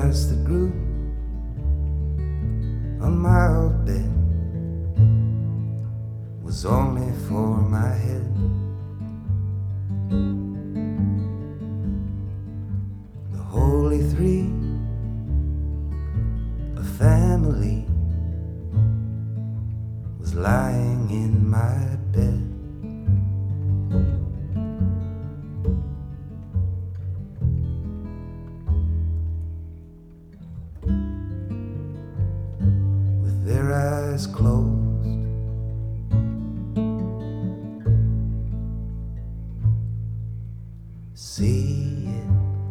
grass that grew on my old bed was only for my head. The Holy Three, a family, was lying in my bed. With their eyes closed, see it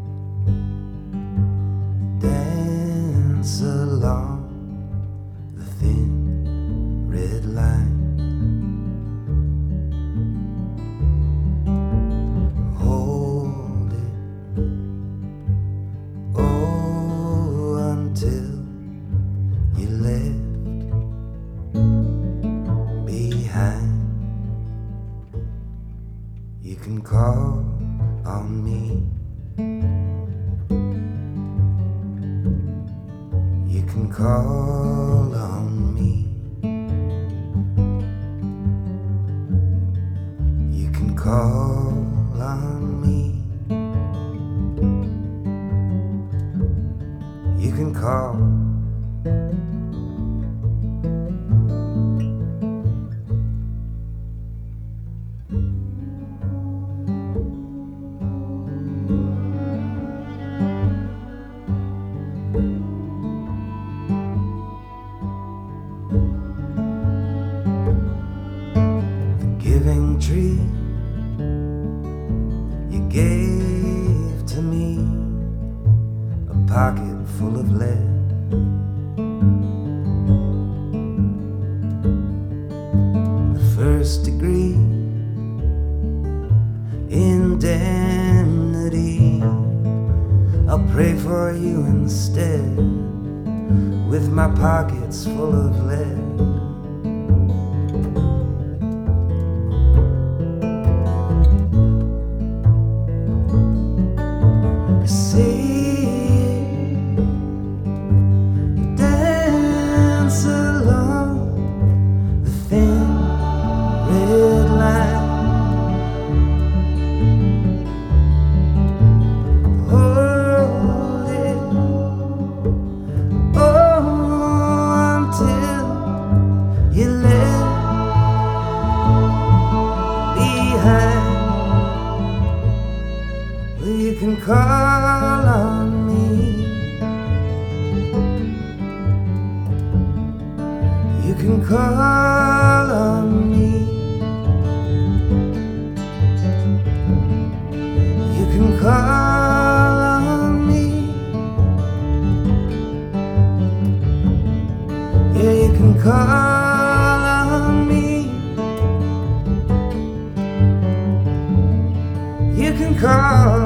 dance along the thin red line. Hold it, oh, until you left behind. You can call on me, you can call on me, you can call on me, you can call. Giving tree you gave to me, a pocket full of lead. The first degree indemnity, I'll pray for you instead, with my pockets full of lead. Dance along the thin red line. Hold it, oh, until you left behind. Well, you can call on me, you can call on me, you can call on me, yeah, you can call on me, you can call.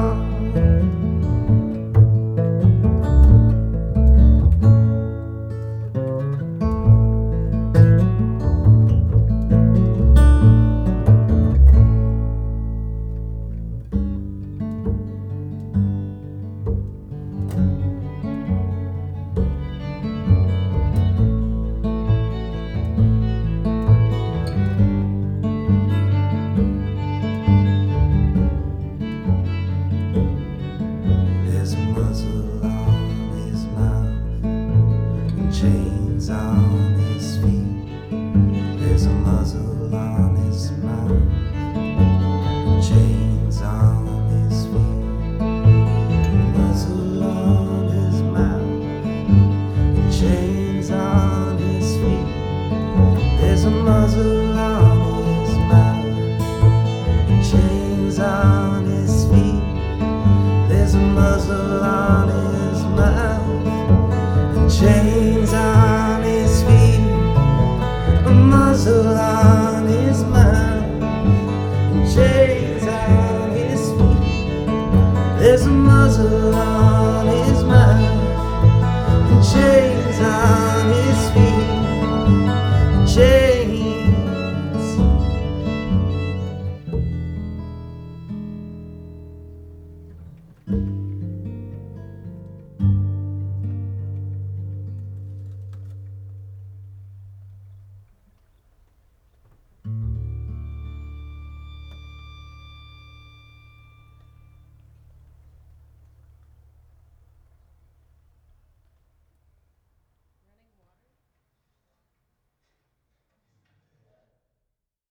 Chains on his feet, there's a muzzle on his mouth. Chains on his feet, a muzzle on his mouth. Chains on his feet, there's a muzzle on his mouth. Chains on his feet, there's a muzzle on his mouth. Chains on his feet, a muzzle on his mouth. Chains on his feet, there's a muzzle on his mouth. Chains on his feet, chains.